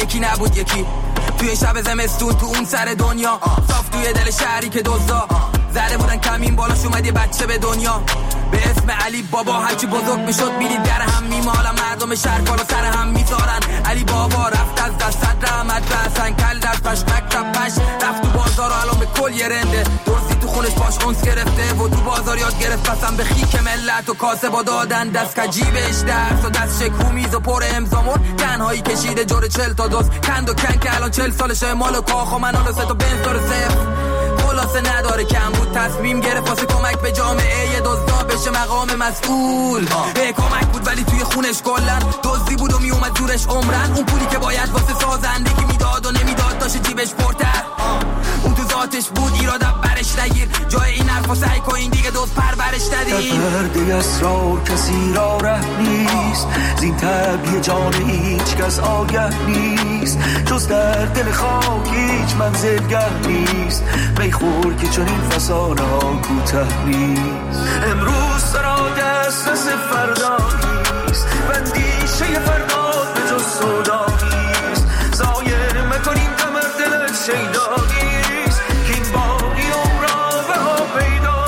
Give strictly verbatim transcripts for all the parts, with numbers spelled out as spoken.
یکی نبود یکی. توی شب زمستون تو اون سر دنیا صاف توی دل شهری که دزدا زده بودن کمین بالاش اومد یه بچه به دنیا به اسم علی بابا. هرچی بزرگ میشد میدید در هم میمالن، مردم شهر بالا سر هم میذارن. علی بابا رفت از دست رحمت رسن کل دست پش مکتب پش رفت تو بازار و الان به کل یه رنده. درستی تو خونش پاش اونس گرفته و تو بازار یاد گرفت قسم به خیک ملت و کاسه با دادن دست کجیبش درس و دست شکو میز و پر امضامون تنهایی کشیده جور چل تا دوست کند و کن که الان چل سالشه مال و کاخ و منال و سه تا بنز داره صفر خلاصه نداره کم بود تصمیم گرفت واسه کمک به جامعه یه دزدا بشه مقام مسئول. به کمک بود ولی توی خونش کلن دزدی بود و میومد زورش عمرن. اون پولی که باید واسه سازندگی میداد و نمیداد داشت جیبش پرتر. اون تو ذاتش بود ایراد برش نگیر جای این حرفا سعی کن دیگه دوست پرورش ندید. پرده اسرار کسی را ره نیست زین طبیع جان هیچ کس آگه نیست جز در دل خاک هیچ منزلگه نیست. میخور که چون این فسانه ها کوته نیست. امروز سرا دسترس فردا نیست بندیشه فردا به جز سودا نیست. زایر مکنیم کمر دلت شیدا نیست که این باقی عمرا به ها پیدا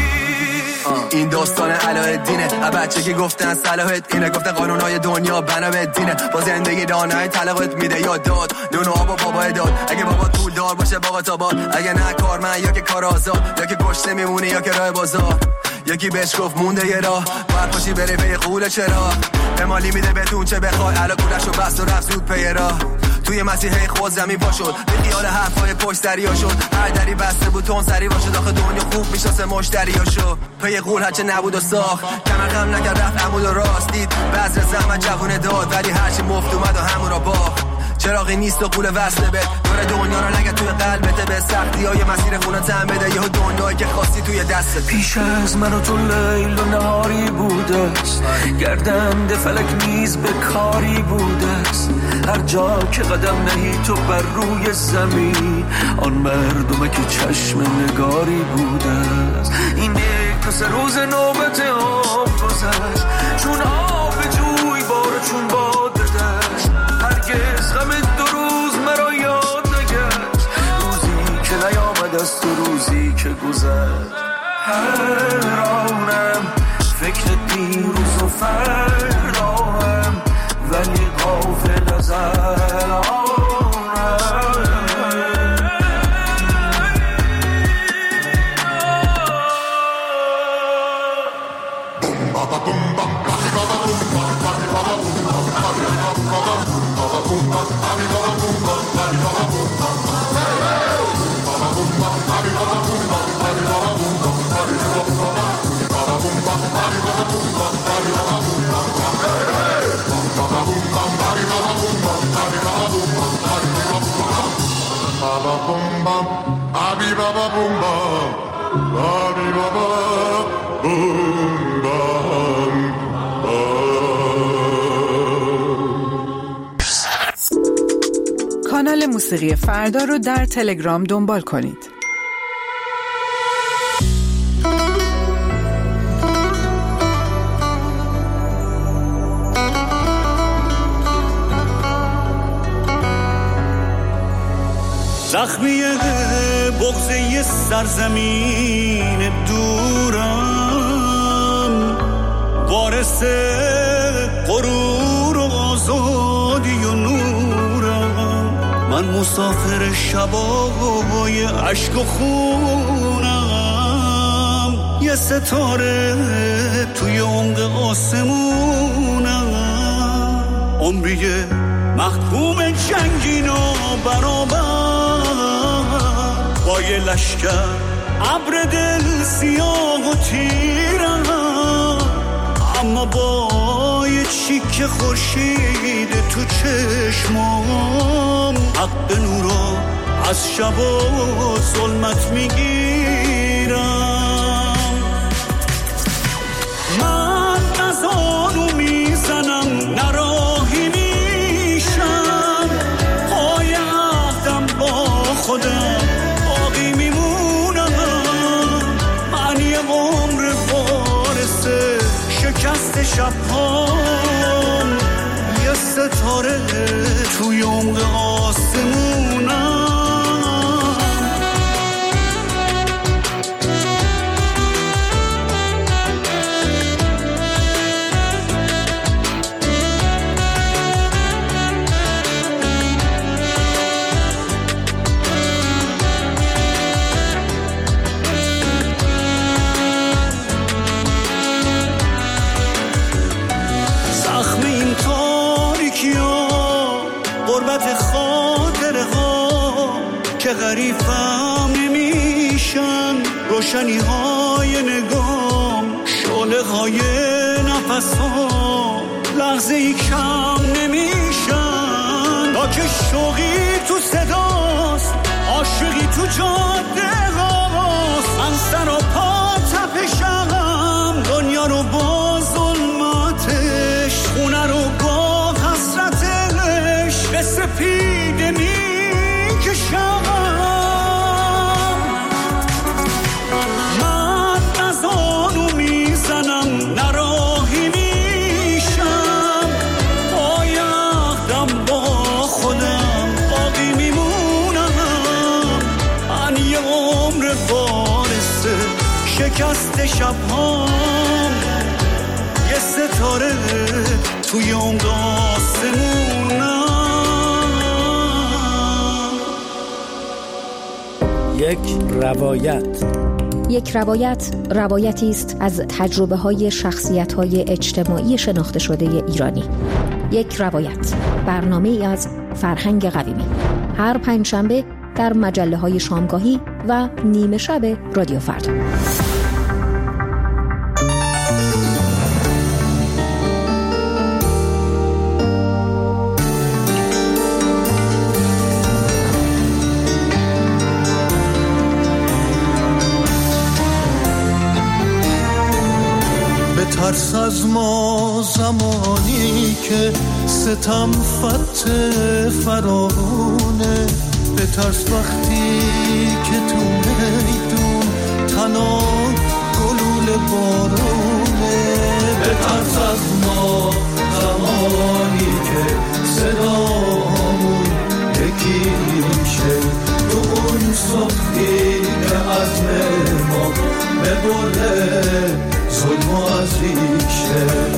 نیست. این داستان علاءالدینه بچه که گفتن صلاحت اینه گفتن قانونهای دنیا بنا به دینه با زندگی دانای طلاقت میده یا داد نون و آب و بابا داد. اگه بابا پول دار باشه باقا تا باد اگه نه کارمند یا که کار آزاد یا که گشته میمونه یا که راه بازار یکی بهش گفت مونده یه راه باید پاشی بره به قول چرا امالی میده بهتون چه بخوای علا کولش و بست و رفت زود پی راه توی مسیحه خود زمین پا شد به خیال حرفای پشت دریا شد هر دری بسته بود تون سری باشد آخه دنیا خوب میشناسه مشتریا شد پی قول هرچه نبود و ساخت کمر خم نکرد رفت عمود و راست دید بذر زحمت جوونه داد ولی هرچی مفت اومد و همون را باخت. چراغی نیست و قول وصله بد دور دنیا رو نگه توی قلبته به سختی های مسیر خونه تن بده یه دنیایی که خواستی توی دستت. پیش از من و تو لیل و نهاری بوده است گردنده فلک نیز به کاری بوده است. هر جا که قدم نهی تو بر روی زمین آن مردمه که چشم نگاری بوده است. این یک پس روز نوبت آب گذشت چون آب جوی بار چون باد دشت. هرگز غم دو روز مرا یاد نگشت روزی که نیامد از تو روزی که گذشت. حیرانم فکر دیروز و فرداهم ولی غافل از الانم. کانال موسیقی فردا رو در تلگرام دنبال کنید. زخمی بغضه سرزمین دورم وارث غرور و آزادی و نورم. من مسافر شبای عشق و خونم یه ستاره توی عمق آسمونم. عمری محکوم جنگین و برابر با یه لشکر ابر دل سیاه و تیرم. اما با یه چیک خورشید تو چشمام حق نورا از شب و ظلمت میگیرم. من نزانو میزنم نراهی میشم پای عهدم با خودم باقی میمونم. من یه عمر وارث شکست شبهام یه ستاره توی عمق آسمونم. که غریبم نمیشن روشنی های نگام، شعله های نفسام لحظه ای کم نمیشن. با که شوقی تو صداست، عاشقی تو جاده هاست، من سر و پا تپشم دنیا رو با ظلمتش، خونه رو با حسرتش به سپیده میکشم. شکست شب‌هام یه ستاره توی عمق آسمونم. یک روایت. یک روایت روایتی است از تجربه‌های شخصیت‌های اجتماعی شناخته شده ایرانی. یک روایت، برنامه‌ای از فرهنگ قویمی، هر پنجشنبه در مجله‌های شامگاهی و نیمه شب رادیو فردا. ترس از ما زمانی که ستم فتح فرارونه، به ترس وقتی که تو میدون تنها گلوله بارونه، به ترس از ما زمانی که صدامون یکی میشه، تو اون صبحی که عزم ما ببره ظلم و از ریشه.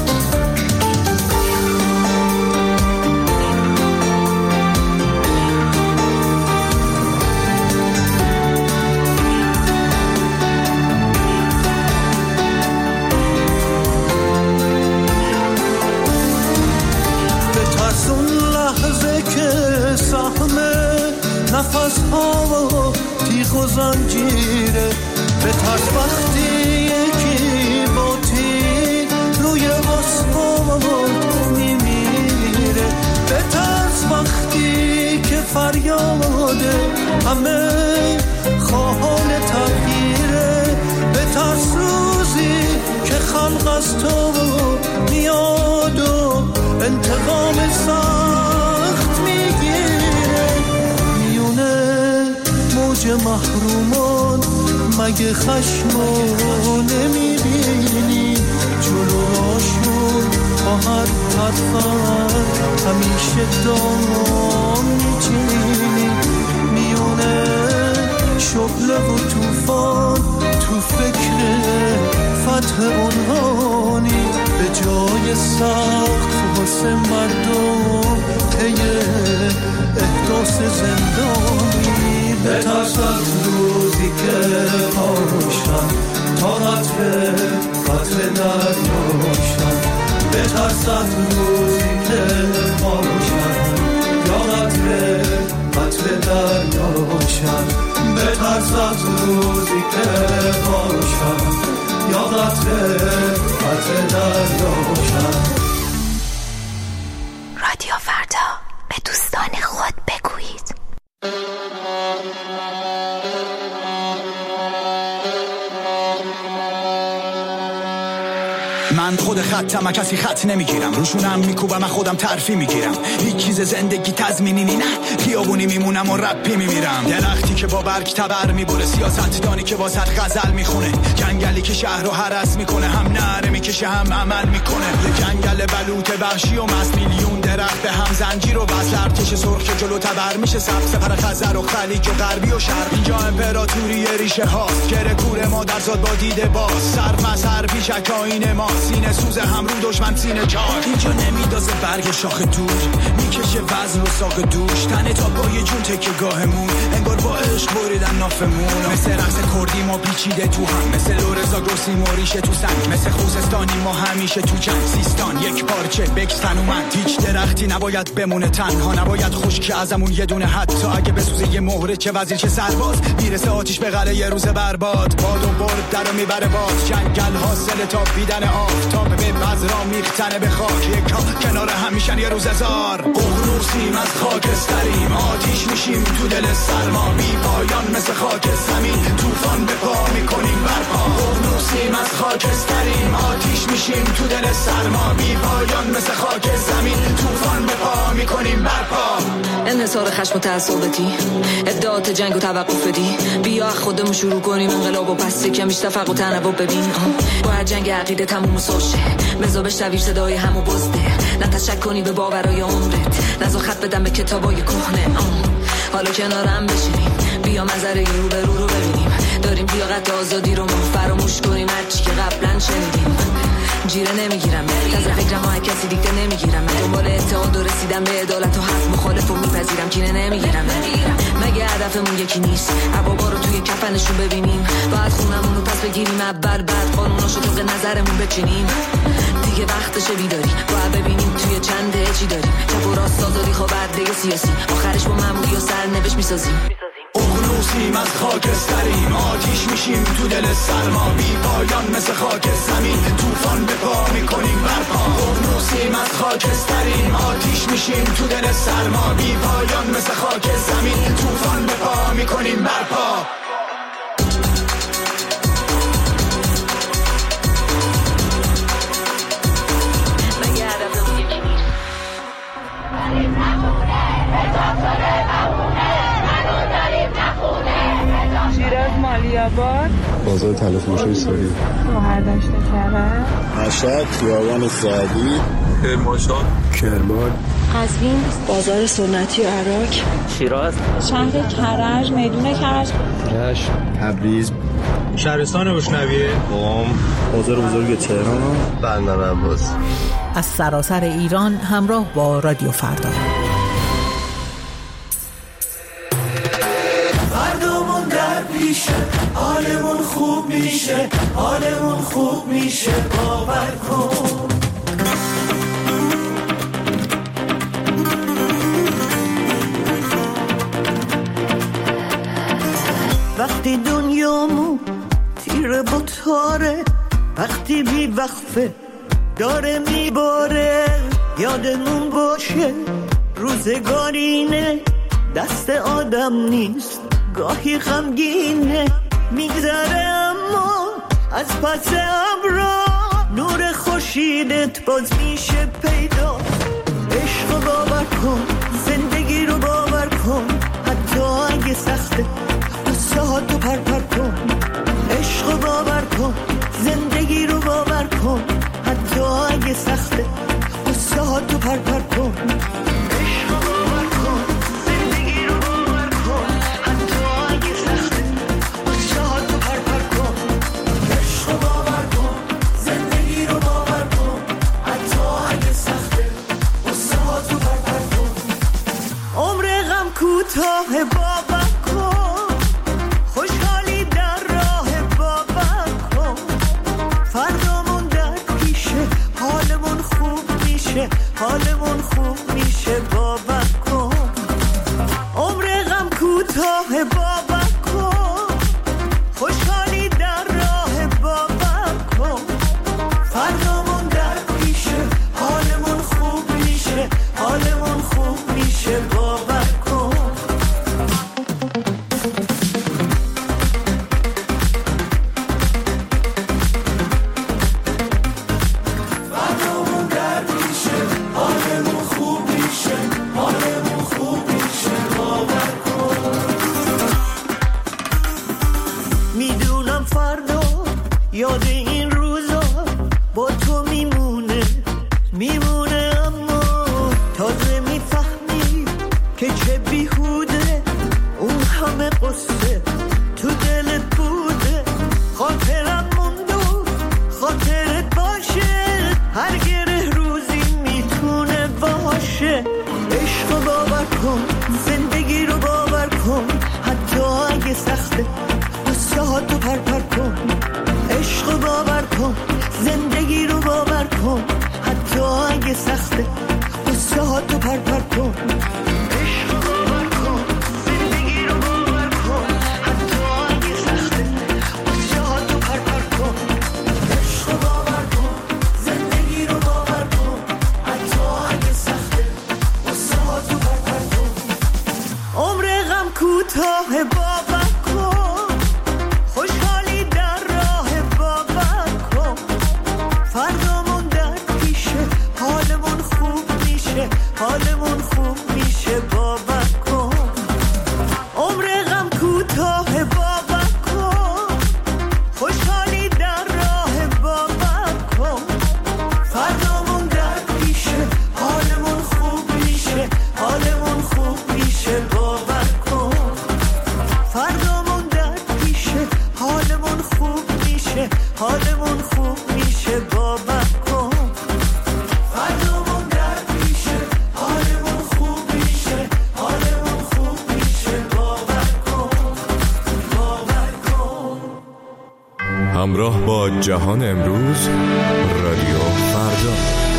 به ترس اون لحظه که سهم نفس ها و تیغ و زنجیره، به ترس وقتی یکی با تیغ روی آسمان میمیره، به ترس وقتی که فریاده همه خواهان تغییره، به ترس روزی که خلق از تو میاد و انتقام سخت میگیره، میونه موج محرومان مگه خشمو نمیبینی، جلوشون با هر حرفن همیشه دام میچینی، میونه شغله و توفان تو فکر فتح عنوانی، به جای سخت واسه مردم تیه احداث زندانی، به ترس از روزی که پاشن تا قطر قطر دریاشن، به ترس از روزی که پاشن یا قطر قطر دریاشن، به ترس از روزی که پاشن یا قطر قطر دریاشن. رادیو فردا، به دوستان خود بگویید. من خود خطم کسی خط نمیگیرم، روشونم میکوبم من خودم ترفی میگیرم، هیچ چیز زندگی تضمینی نه، خیابونی میمونم و رپی میمیرم، درختی که با برگ تبر میبره، سیاستدانی که واسط غزل میخونه، جنگلی که شهر رو هرس میکنه، هم نره میکشه هم عمل میکنه، یه جنگل بلوط وحشی و مست میلیون درخت به هم زنجیر و بس ارتش سرخ که جلو تبر میشه سبز پر خزر و خلیج و غربی و شرق. اینجا امپراتوری ریشه هاست گره کور ما در زاد با دیده باز سر مسر پیشک آین ما سینه سوز هم رو دشمن سینه چاک. اینجا نمیدازه برگ شاخ دور میکشه وزن و ساق دوش تنه تا پای جون تکه گاهمون انگار با عشق بریدن نافمون. مثل رقص کردی ما پیچیده تو هم مثل لورزا گرسی موریشه تو سنگ مثل خوزستانی ما همیشه تو جنگ سیستان یک پارچه بکستن و من هیچ درختی نباید بمونه تنها نباید خشک ازمون یه دونه حتی اگه بسوزه یه مهره چه وزیر چه سرباز میرسه آتیش به قلعه یه روز برباد باد و برد درو میبره باز جنگل حاصل تا بیدن آفتاب به بذرا میختنه به خاک یک کنار هم میشن یه روز هزار. ققنوسیم از خاکستریم آتیش میشیم تو دل سرما بی پایان مثل خاک زمین طوفان به پا میکنیم برپا. ققنوسیم از خاکستریم آتیش میشیم تو دل سرما بی پایان مثل خاک زمین طوفان به پا میکنیم برپا. انحصار خشم و تعصبتی ادعات جنگ و توقف بدی بیا خودمون شروع کنیم انقلاب و پس کمیش تفرق و تنوع ببین. باید جنگ عقیده تموم سوشه بزا بشنوی صدای همو بزده نه تشک کنی به باورای عمرت نزا خط بدم به کتابای کهنه. حالا کنارم بشینیم بیا منظره رو به رو رو ببینیم داریم لیاقت آزادی رو ما فراموش کنیم هرچی که قبلا شنیدیم. جیره نمیگیرم از فکرم ها کسی دیگه نمیگیرم دنبال اتحاد و رسیدم به عدالت و حق مخالف و میپذیرم کینه نمیگیرم. مگه هدفمون یکی نیست عبابا رو توی کفنشون ببینیم باید خونمون رو پس بگیریم اول بعد قانوناشو طبق نظرمون بچینیم. دیگه وقتشه بیداری باید ببینیم توی چنده چی داریم چپ و راست آزادی خواه برده سیاسی آخرش با معمولی و سرنوشت میسازیم. ققنوسیم از خاکستریم آتیش میشیم تو دل سرما بی پایان مثل خاک زمین طوفان به پا میکنیم برپا. ققنوسیم از خاکستریم آتیش میشیم تو دل سرما بی پایان مثل خاک زمین طوفان به پا میکنیم برپا. شیراز مالیاباد بازار تلفروشی ساری شوهر داشته کرد مشهد خیابان سعدی کرمانشاه کرمان قزوین بازار سنتی عراق شیراز شهر کرج میدون کرج رشت تبریز شهرستان روشنویه قم بازار بزرگ تهران بندر عباس. از سراسر ایران همراه با رادیو فردا. فردامون در پیشه حالمون خوب میشه حالمون خوب میشه باور کن. وقتی دنیامون تیره با تاره وقتی بی وقفه داره میباره یادمون باشه روزگارینه دست آدم نیست گاهی غمگینه میگذره اما از پس ابرا نور خورشیدت باز میشه پیدا. عشق رو باور کن زندگی رو باور کن حتی اگه سخته قصه ها تو پر پر کن. عشق رو باور کن زندگی رو باور کن حتی اگه سخته قصه ها تو پر پر کن. کوتاه باور کن خوشحالی در راه باور کن فردامون در پیشه حالمون خوب میشه حالمون خوب میشه باور کن. عمر غم کوتاه باور کن خوشحالی در راه باور کن فردامون در پیشه حالمون خوب میشه حالمون خوب میشه باور کن. یاد این روزا با تو میمونه میمونه اما تا همه قصه تو دلت بوده، خاطرم مونده خاطرت باشه، هر گره روزی میتونه باشه. عشق رو باور کن، زندگی رو باور کن، حتی اگه سخته قصه ها تو پر پر کن. عشق رو باور کن، زندگی رو باور کن، حتی اگه سخته قصه ها تو پر پر کن. عشق رو باور کن، زندگی رو باور کن، حتی اگه سخته قصه ها تو پر پر کن. عشق رو باور کن، زندگی رو باور کن، حتی اگه سخته قصه ها تو پر پر کن. عمر غم کوتاه باور کن، خوشحالی در راه باور کن، فردامون در پیشه، حالمون خوب میشه، حالمون خوب میشه باور کن. عمر غم کوتاه باور کن، خوشحالی در راه باور کن، فردامون در پیشه، حالمون خوب میشه، حالمون خوب میشه باور کن. فردامون در پیشه، حالمون خوب میشه، حالمون خوب میشه باور کن. فردامون در پیشه، حالمون خوب میشه، حالمون خوب میشه باور کن، باور کن. همراه با جهان امروز، رادیو فردا.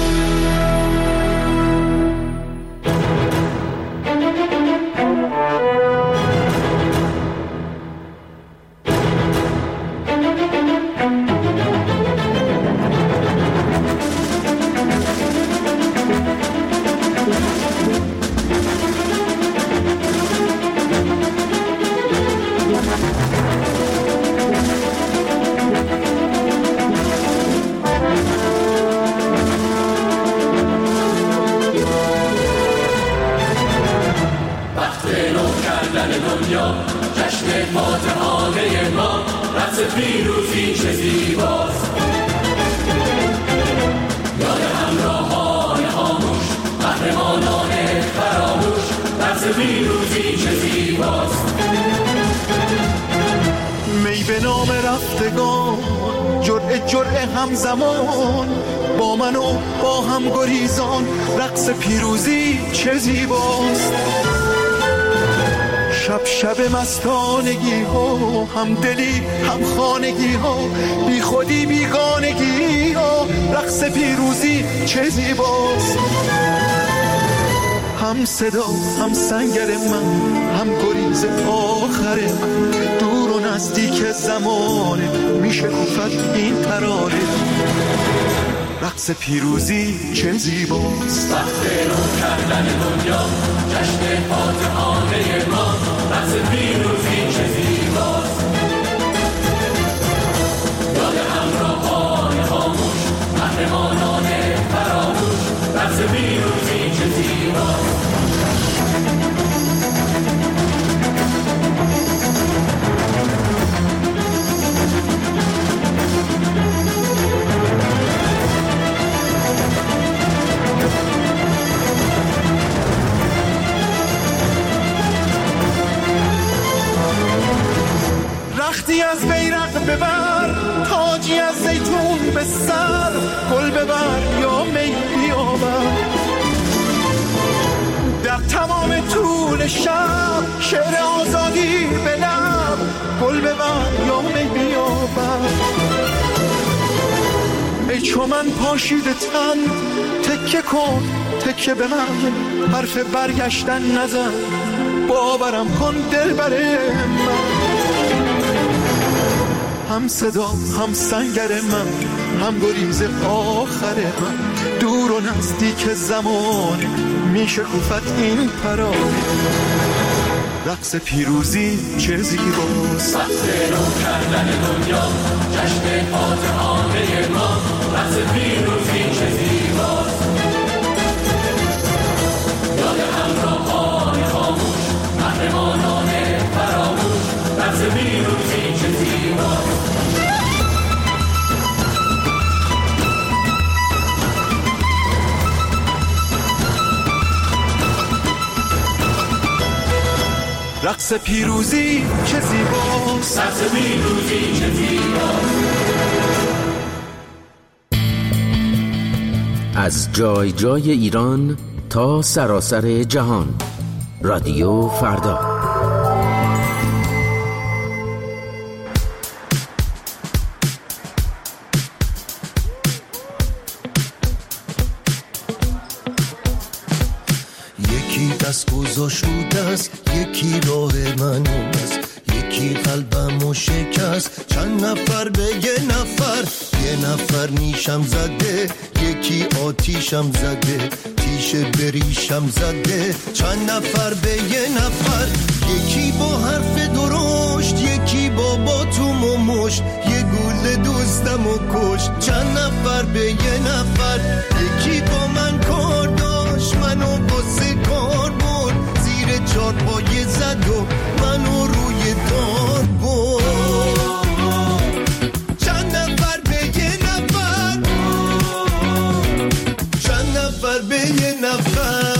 می به نام رفتگان، جرعه جرعه همزمان، با من و با هم گریزان، رقص پیروزی چه زیباست. شب شب مستانگی ها، هم دلی هم خانگی ها، بی خودی بیگانگی ها، رقص پیروزی چه زیباست. هم صدا هم سنگر من، هم گریز آخر من، دور و نزدیک زمانه میشه گفت این ترانه. رقص پیروزی چه زیباست. وقت رو کردن دنیا، جشن فاتحانه ما، رقص پیروزی چه زیباست. یاد همراهان خاموش، قهرمانان فراموش، رقص پیروزی چه زیباست. رختی از بیرق ببر، تاجی از زیتون به سر، گل ببر یا می بیاور. در تمام طول شب شعر آزادی به لب، گل ببر یا می بیاور. ای چو من پاشیده تن، تکه کن تکه به من، حرف برگشتن نزن، باورم کن دلبر من. هم صدا هم سنگر من، هم گریز آخر من، دور و نزدیک زمانه میشه گفت این ترانه. رقص پیروزی چه زیباست. وقت رو کردن دنیا، جشن فاتحانه ما، رقص پیروزی چه زیباست. یاد همراهان خاموش، قهرمانان فراموش، رقص پیروزی چه زیباست. رقص پیروزی چه زیباست، رقص پیروزی چه زیباست. از جای جای ایران تا سراسر جهان، رادیو فردا. یکی دست گذاشت رو دست، یکی راه من است، یکی قلبمو شکست. چند نفر به یه نفر، یه نفر نیشم زده، یکی آتیشم زده، تیش بریشم زده. چند نفر به یه نفر، یکی با حرف درشت، یکی با باتوم و مشت، یه گل دوستم و کشت. چند نفر به یه نفر، یکی با من کار داشت، منو باسه کار برد، زیر چار پایه زد و منو روی دار برد. چند نفر به یه نفر، چند نفر به یه نفر.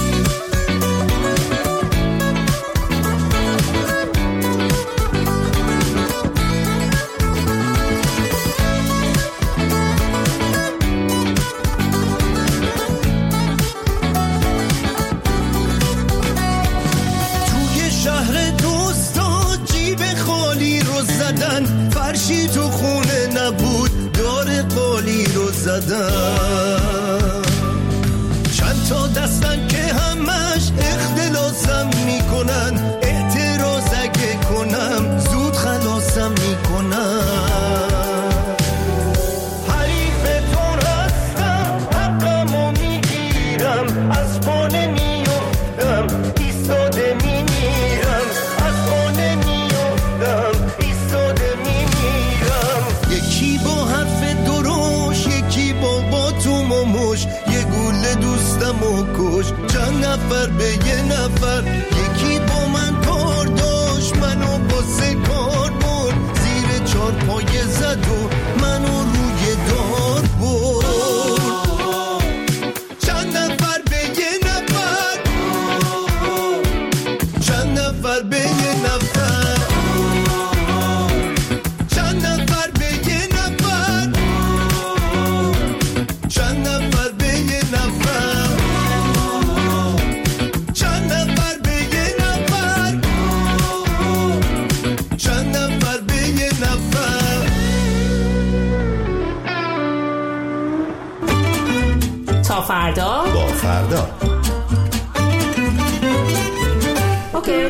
فرشی تو خونه نبود، دار قالی رو زدن. چند تا دستن که همش اختلاسم میکنن، اعتراض اگه کنم زود خلاصم میکنن. حریف تو هستم، حقمو میگیرم، از پانه میافتم، ایستاده میمیرم، از پانه میافتم، ایستاده میمیرم. یکی با حرف دروش، یکی با باتوم و مش، یه گوله دوستم و کش. چند نفر به یه نفر، یکی با من کار داشت، منو باسه کار برد، زیر چار پایه زد و منو روی دار برد. چند نفر به یه نفر، چند نفر به یه نفر، چند نفر به یه نفر، چند نفر به یه نفر، چند نفر به یه نفر، چند نفر به یه نفر. تا فردا با فردا. اوکی.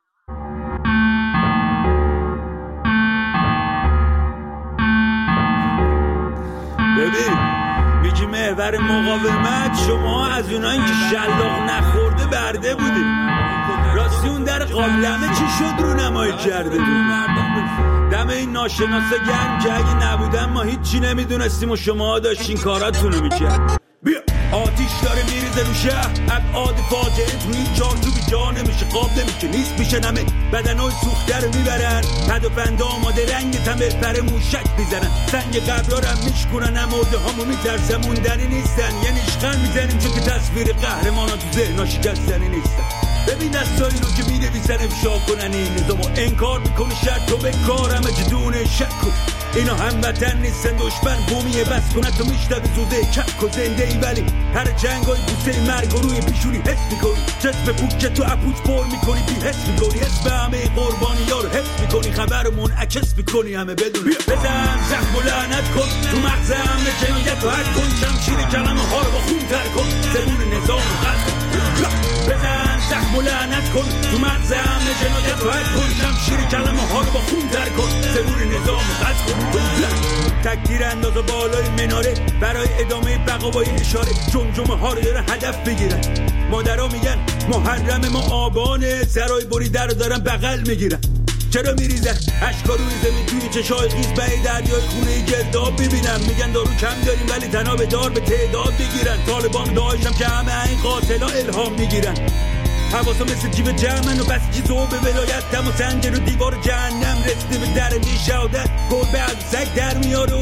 ببین میگی محور مقاومت، شما از اونایی که شلاق نخورده برده بودی. راستی اون در قابلمه چی شد رو نمایی کرده بود؟ دم این ناشناسه گرم که اگه نبودن ما هیچی نمیدونستیم و شما داشتین کاراتونو میکرد. بیا آتیش داره میریزه رو شهر، ابعاد فاجعه توی چارچوبی جا نمیشه، قاب نمیشه، نیست میشه نمه، بدنای سوخته رو میبرن، پد و پنده آماده رنگ تمه پر موشک میزنن، سنگ قبرها رو هم میشکنن، امورده هامو میترسن، موندنی نیستن، یه نیشقن میزنیم چون که تصویر قهرمانا تو ذهنا شکستنی نیستن. ببین دستایی رو که مینویسن افشا کنن این نظامو، انکار میکنه شرط تو به کار همه جدونه شک کن. اینا هموطن نیستن، دشمن بومیه بس کنه تو میشنوی زوزه کک و زنده ای، ولی هر جنگای بوسه مرگ روی پیشونی حس میکنی، جذب پوک که تو اپوچ پر میکنی بی حس میکنی، اسم همه قربانی ها رو حفظ میکنی، خبرمون عکس میکنی همه بدونی. بزن زخم و لعنت کن تو مغز همه جنایت و حد کن، شمشیر کلمه ها رو با خون تر کن، زبون نظام رو قد کن. بزن زخم و لعنت کن تو مغز همه جنایت و حد کن، شمشیر کلمه ها رو با خون تر کن، زبون نظام رو قد کن. تکتیر انداز بالای مناره برای ادامه بقا با اشاره، جمجمه ها رو دارن هدف بگیرن. مادرها میگن محرم ما آبانه، سرای بریده رو دارن بغل میگیرن. چرا میریزن اشکا روی زمین توی چشای خیز به دریای خونه گرداب ببینم، میگن دارو کم داریم ولی تناب دار به تعداد بگیرن. طالبان داشتم که همه این قاتلا الهام میگیرن، حواسا مثل جیب جمعن و بس چیزو به ولایت دم و سنگ رو دیوار جهنم رسیده به در نیشادت، گل به سگ در میاره و میگه نود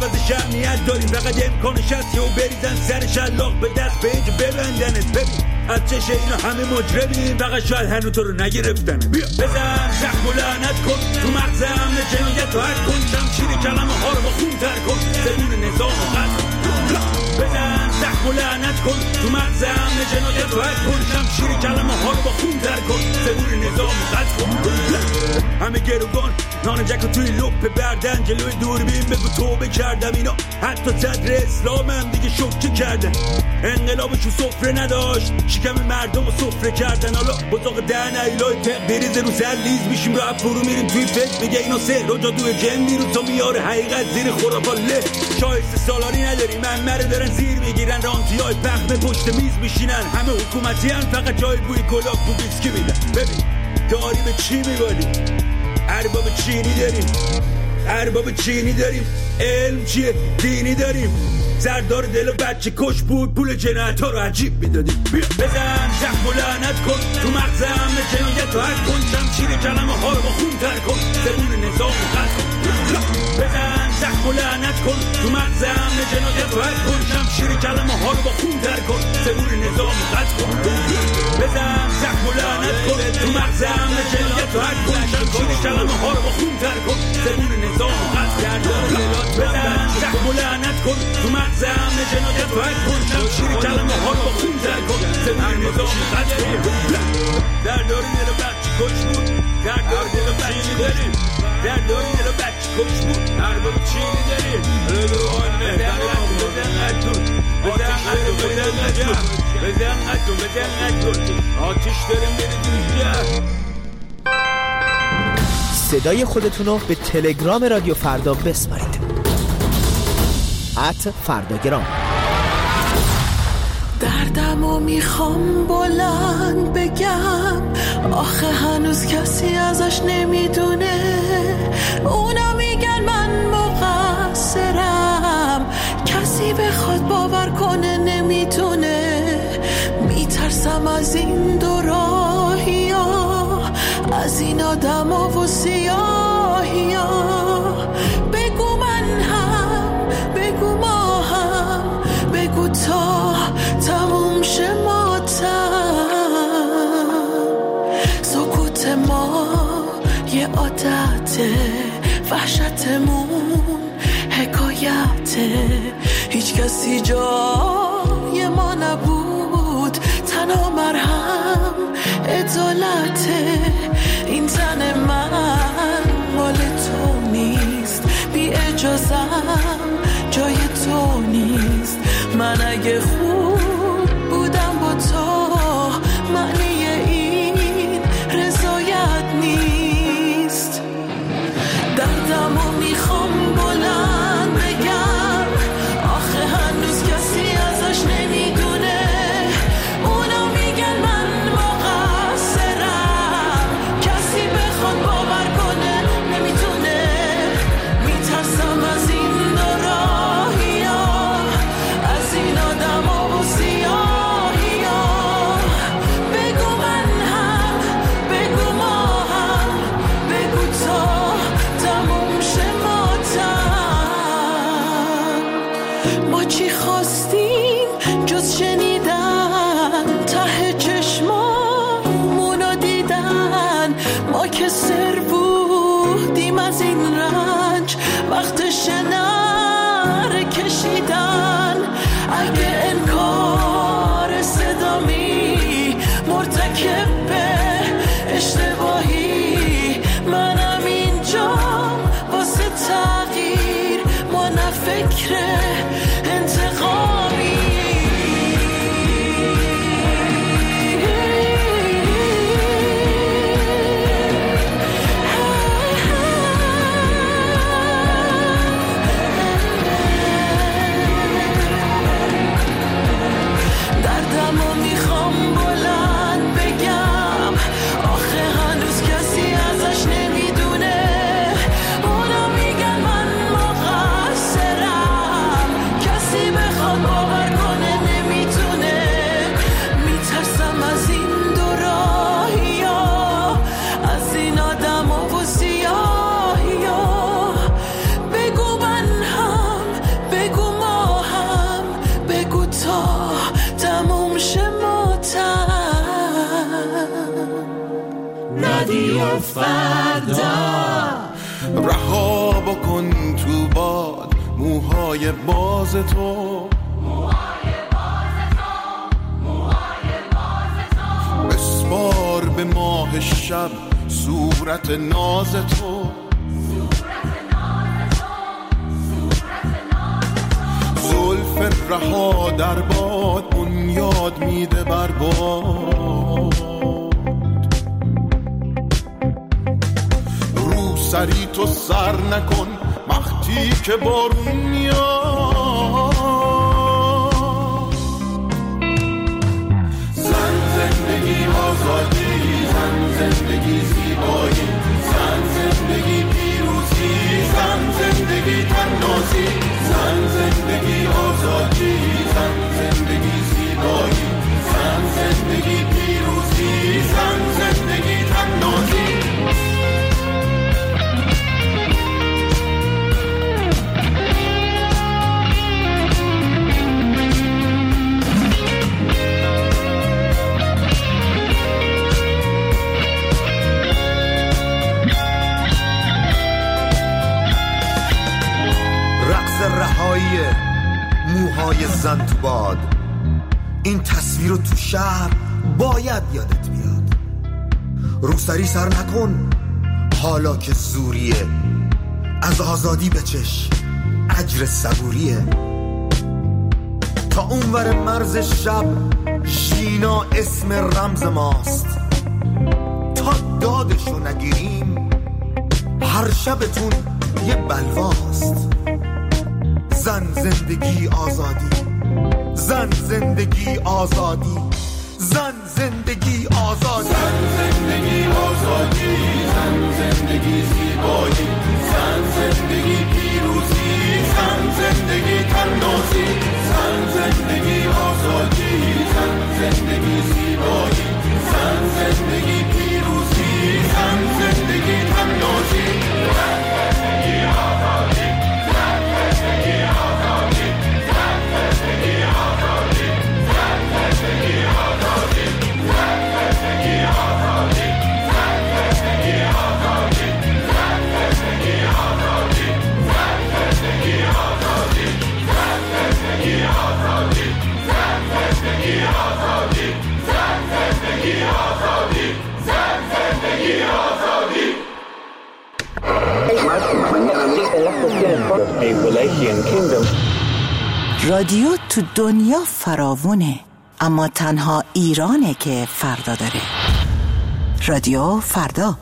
عوضش امنیت داریم، فقط امکانش هست یهو بریزن سر شلاق به دست پیج ببندنت. ببین از چش اینا همه مجرمیم، فقط شاید هنو تو رو نگرفتن. بیا بزن زخم و لعنت کن تو مغزم، جنایت رو حد کن، شمشیر کلمه ها رو با خون تر کن، زمین نظام رو قد کن. بزن زخم و لعنت کن تو مغزم، جنایت رو حد کن، شمشیر کلمه ها رو با خون تر کن، زمین نظام رو قد کن. همه گروگان نان جک توی لپ بردن، جلوی دوربین بگو توبه کردم. اینا حتی صدر اسلامم دیگه شوکه کردن، انقلابشو سفره نداشت، شکم مردم رو سفره کردن. حالا بزاق دهن ایلای تق بریز رو سر لیز میشیم، رو فرو میریم توی فکر میگه اینا سهر و جادوی جن میرون تا میاره حقیقت زیر خرافات له. شایسته سالاری نداری منمره دارن زیر میگیرن، رانتی های پخمه پشت میز میشینن، همه حکومتی هن فقط جای بوی کلاک بو بیسکی میدن. ببین داری به چی میبالی؟ ارباب چینی داریم، ارباب چینی داریم، علم چیه؟ دینی داریم، زردار دل و بچه کش بود، پول جنایت ها رو عجیب میدادیم. بیا بزن زخم و لعنت کن تو مغزم، جنایت رو حد کن، شمشیر کلمه ها رو با خون تر کن، زمین نظام رو قد کن. بزن زخم و لعنت کن تو مغزم، جنایت رو حد کن، شمشیر کلمه ها رو با خون تر کن، زمین نظام رو قد کن. بزن زخم و لعنت کن تو مغزم، جنایت رو حد کن، شمشیر کلمه ها رو با خون تر کن، زمین نظام رو قد کن. بزن زخم و لعنت کن تو مغزم، جنایت رو حد کن، شمشیر کلمه ها رو با خون تر کن، زمین نظام رو قد کن. در داری دل بچه کش بود، در داری دل بچه داریم، در داری دل بچه کش بود، ارباب چینی داریم. بزن قدون بزن قدون بزن قدون بزن قدون بزن قدون آتیش داریم برید اینجا. صدای خودتونو به تلگرام رادیو فردا بسپارید، ات فرداگرام. دردمو میخوام بلند بگم، آخه هنوز کسی ازش نمیدونه، اونا میگن من مقصرم، کسی بخواد باور کنه نمیتونه. میترسم از این دو راهی ها، از این آدم ها و سیاهی ها. بگو من هم، بگو ما هم، بگو تا تموم شه ماتم. سکوت ما یه عادته، وحشتمون حکایته، هیچ کسی جای ما نبود، تنها مرهم عدالته. این تن من مال تو نیست، بی اجازم جای تو نیست. من اگه خوب بودم با تو، معنی این رضایت نیست. دردمو میخوام بلند بگم، آخه هنوز کسی ازش نمیدونه، اونا میگن من مقصرم، کسی بخواد باور کنه نمیتونه. میترسم از این دو راهی ها، از این آدم ها و سیاهی ها. بگو من هم، بگو ما هم، بگو تا تموم شه ماتم. ما چی خواستیم جز شنیدن، ته چشمامونو دیدن. ما که سر بودیم از این رنج، وقتش نره کشیدن. اگه انکار صدامی مرتکب به اشتباهی، منم اینجا واسه تغییر، ما نه فکر انتقامی. دردمو میخوام بلند بگم، آخه هنوز کسی ازش نمیدونه، اونا میگن من مقصرم، رادیو فردا. رها بکن تو باد موهای باز تو، بسپار به ماه شب صورت ناز تو. زلف رها در باد اون یاد میده بر باد. رو سری تو سر نکن وقتی که بارون میاد. زن زندگی آزادی، زن زندگی زیبایی، زن زندگی پیروزی، زن زندگی تنازی، زن زندگی آزادی، زن زندگی زیبایی، زن زندگی پیروزی، زن زندگی تنازی. رهایی موهای زن تو باد، این تصویر رو تو شهر باید یادت بیاد. روسری سر نکن حالا که زوریه، از آزادی بچش اجر صبوریه. تا اونور مرز شب ژینا اسم رمز ماست، تا دادشو نگیریم هر شبتون یه بلواست. زن زندگی آزادی، زن زندگی آزادی، زن زندگی آزادی، زن زندگی آزادی، زن زندگی زیبایی، زن زندگی پیروزی، زن زندگی تنازی، زن زندگی آزادی، زن زندگی زیبایی، زن زندگی پیروزی، زن زندگی تنازی، زن زندگی آزادی. رادیو تو دنیا فراوونه، اما تنها ایرانه که فردا داره. رادیو فردا.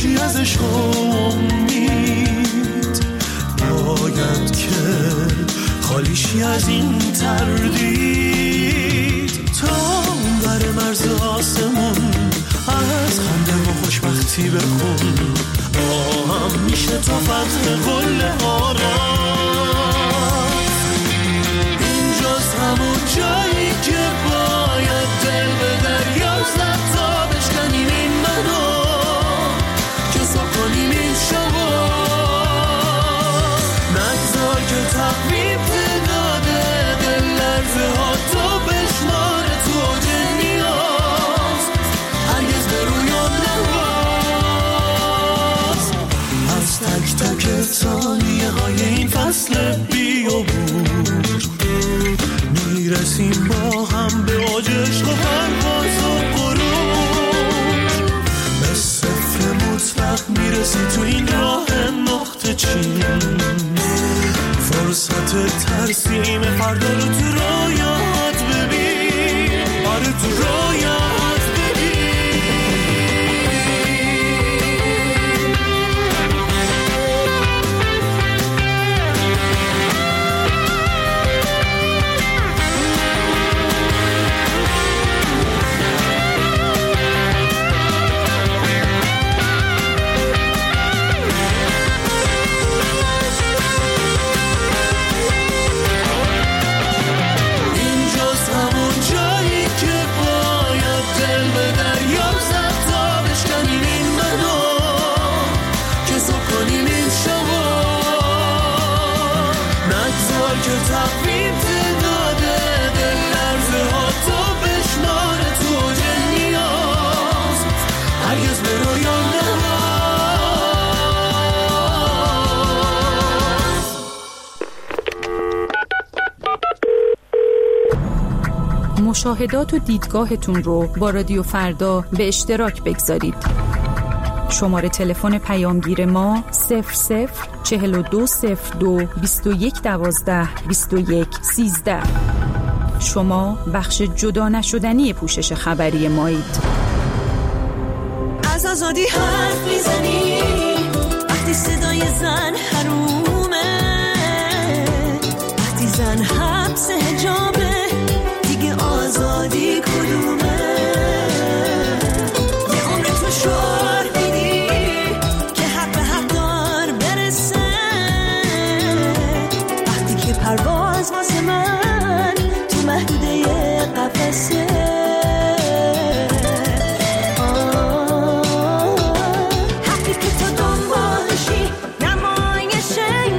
چی از عشق و امید، باید که خالیشی از این تردید. تا اون بر مرز آسمون از خنده و خوشبختی بخون، آهم میشه تا فتح قل آرام. اینجاست همون جایی که باید دل به دریا زد تا بشکنیم این منو، که صبح کنیم این شبا. نگذار که تقویم تعداده دل لرزه ها تو بشماره تو اوج نیاز، هرگز به رویان نواز. از تک تک ثانیه های این فصل بیابور میرسیم با هم به اوج عشق و پرواز و غرور. به صفر مطلق میرسی تو این راه نقطه چین، فرصت ترسیم فردا رو تو رویات ببین، آره تو رویات ببین. مشاهدات و دیدگاهتون رو با رادیو فردا به اشتراک بگذارید. شماره تلفن پیامگیر ما صفر صفر چهل و دو صفر دو بیست و یک دوازده بیست و یک سیزده. شما بخش جدا نشدنی پوشش خبری مایید. از آزادی حرف میزنی وقتی صدای زن حرومه، وقتی زن حبس حجابه دیگه آزادی کدومه؟ یه عمر تو شعار میدی که حق به حق دار برسه، وقتی که پرواز واسه من تو محدوده قفسه. حقی که تو دنبالشی نمایشه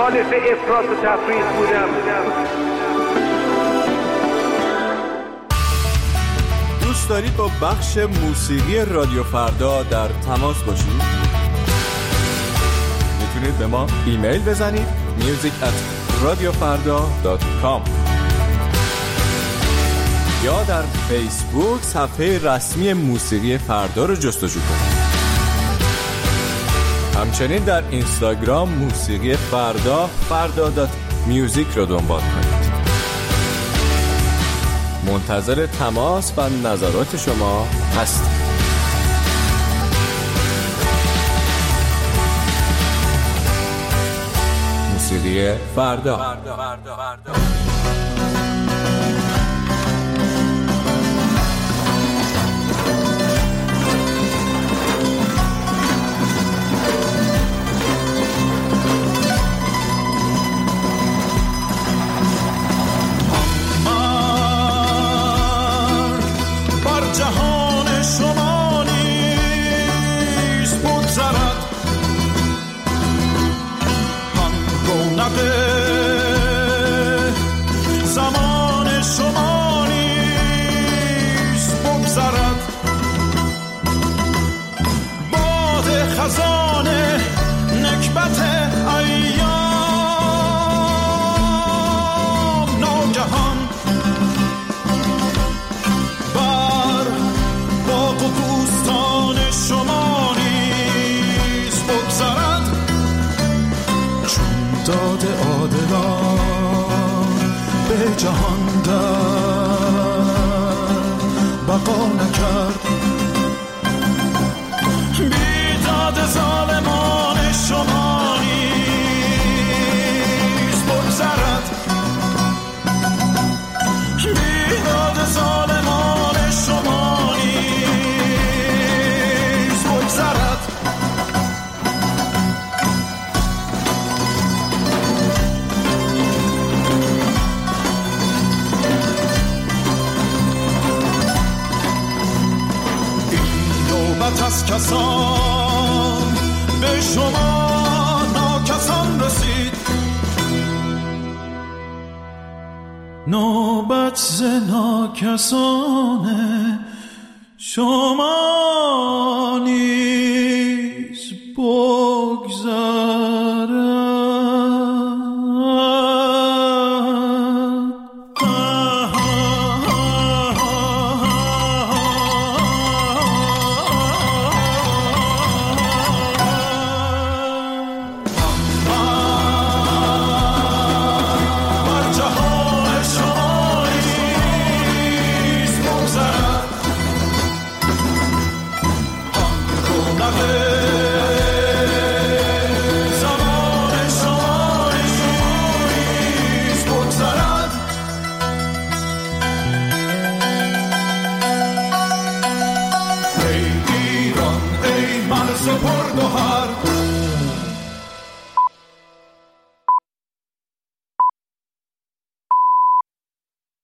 مخالف افراط و تفریط بودم. دوست دارید با بخش موسیقی رادیو فردا در تماس باشید؟ میتونید به ما ایمیل بزنید میوزیک ات رادیو فردا دات کام یا در فیسبوک صفحه رسمی موسیقی فردا رو جستجو کنید. همچنین در اینستاگرام موسیقی فردا فردا دات میوزیک رو دنبال کنید. منتظر تماس و نظرات شما هستیم. موسیقی فردا, فردا. فردا. فردا. جهان شما نیست بگذرد هم رونق زمان شما نیست بگذرد باد خزان نکبت ایام ناگهان بوستان شما نیز بگذرد چون داد عادلان به جهان در بقا نکرد بیداد ظالمان شما نیز بگذرد بیداد ظالمان شما از کسان به شما ناکسان رسید نوبت ز ناکسان شما نیز بگذر